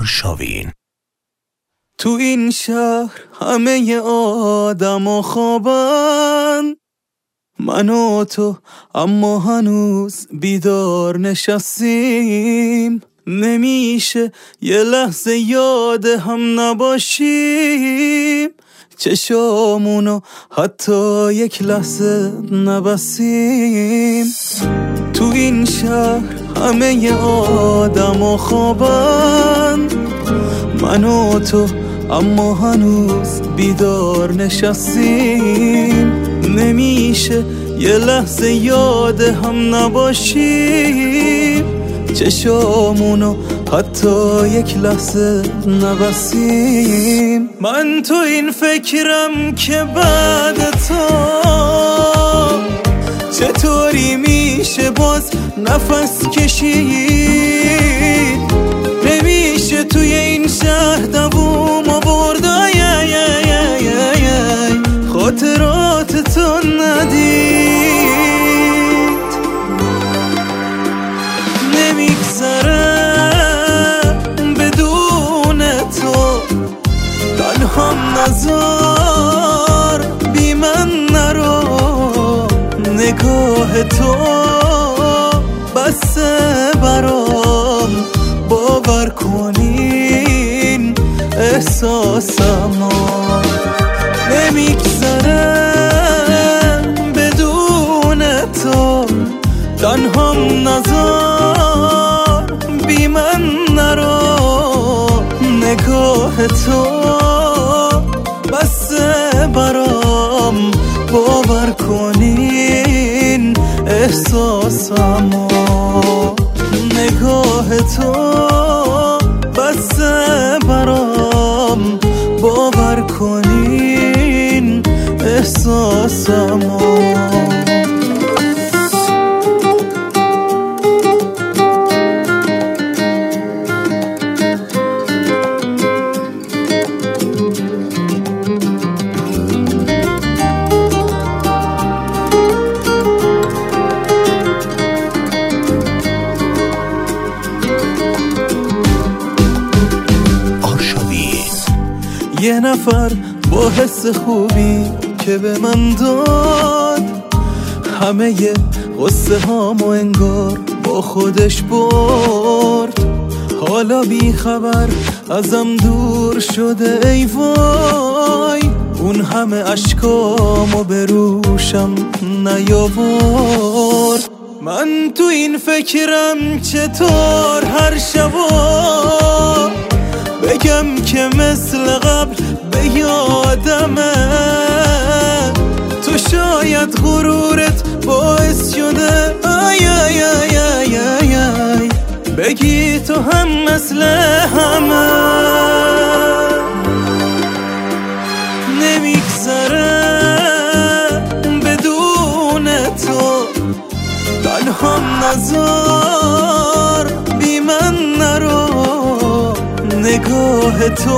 آرشاوین. تو این شهر همه آدم و خوابن، من و تو اما هنوز بیدار نشستیم. نمیشه یه لحظه یاد هم نباشیم، چشامونو حتی یک لحظه نبسیم. تو این شهر همه آدم و خوابن، من و تو اما هنوز بیدار نشستیم. نمیشه یه لحظه یاد هم نباشیم، چشامونو حتی یک لحظه نبسیم. من تو این فکرم که بعد تو چطوری میشه باز نفس کشید. نمیشه توی این شهر دووم آورد، خاطرات تو ندید. نمیگذره بدون تو، تنهام نذار بی من نرو. نگاه تو بسه برام، باور کنین احساسمو. نمیگذره بدون تو، تنهام نذار بی من نرو. نگاه تو بسه برام، باور کنین احساسمو. نگاه تو بسه برام، باور کنین احساسمو. یه نفر با حس خوبی که به من داد، همه ی غصه هامو انگار با خودش برد. حالا بی خبر ازم دور شده ای وای، اون همه اشکامو به روشم نیاورد. من تو این فکرم چطور هر شبا بگم که مثل قبل به یادمه. تو شاید غرورت باعث شده آی آی آی آی آی آی، بگی تو هم مثل همه. نمیگذره بدون تو، تنهام نذار بی من نرو. نگاه تو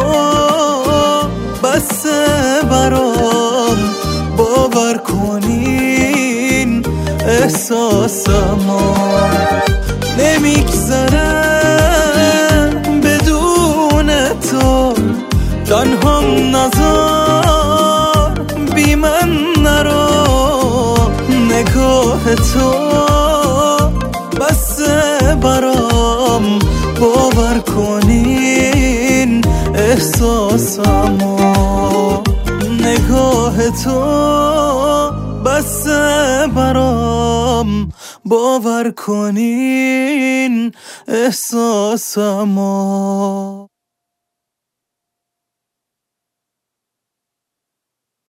بسه برام، باور کنین احساسمو. نمیگذره بدون تو، تنهام نذار بی من نرو. نگاه تو بسه برام، باور کنین احساسمو. نگاه تو بسه برام، باور کنین احساسمو.